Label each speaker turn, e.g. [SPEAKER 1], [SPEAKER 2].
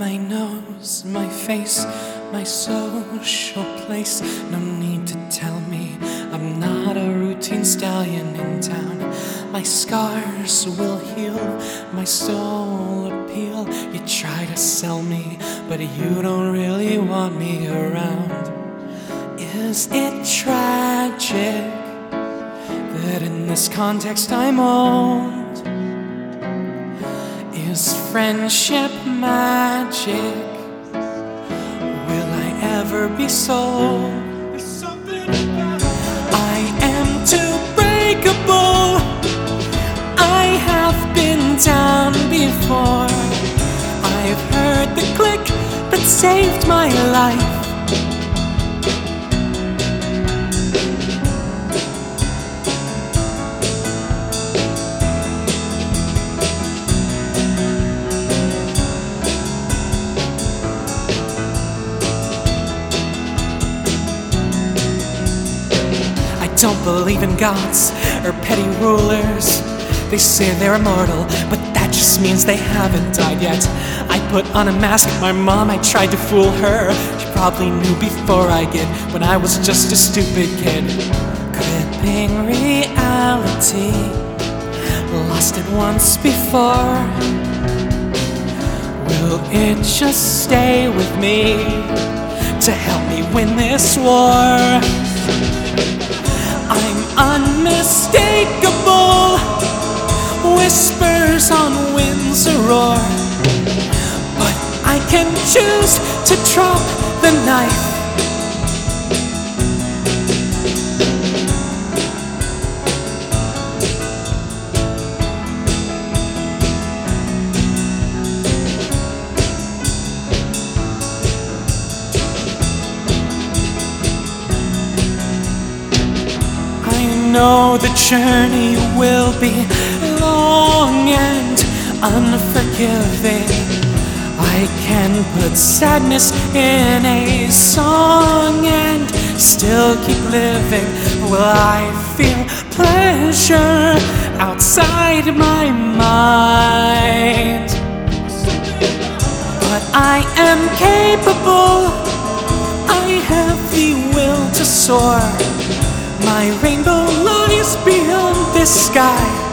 [SPEAKER 1] My nose, my face, my social place. No need to tell me I'm not a routine stallion in town. My scars will heal, my soul appeal. You try to sell me, but you don't really want me around. Is it tragic that in this context I'm old? Is friendship magic? Will I ever be sold? I am too breakable. I have been down before. I've heard the click that saved my life. Don't believe in gods or petty rulers. They say they're immortal, but that just means they haven't died yet. I put on a mask, my mom, I tried to fool her. She probably knew before I did, when I was just a stupid kid. Gripping reality, lost it once before. Will it just stay with me to help me win this war? I'm unmistakable, whispers on winds a roar. But I can choose to drop the knife. I know the journey will be long and unforgiving. I can put sadness in a song and still keep living. Will I feel pleasure outside my mind? But I am capable, I have the will to soar. My rainbow lies beyond this sky.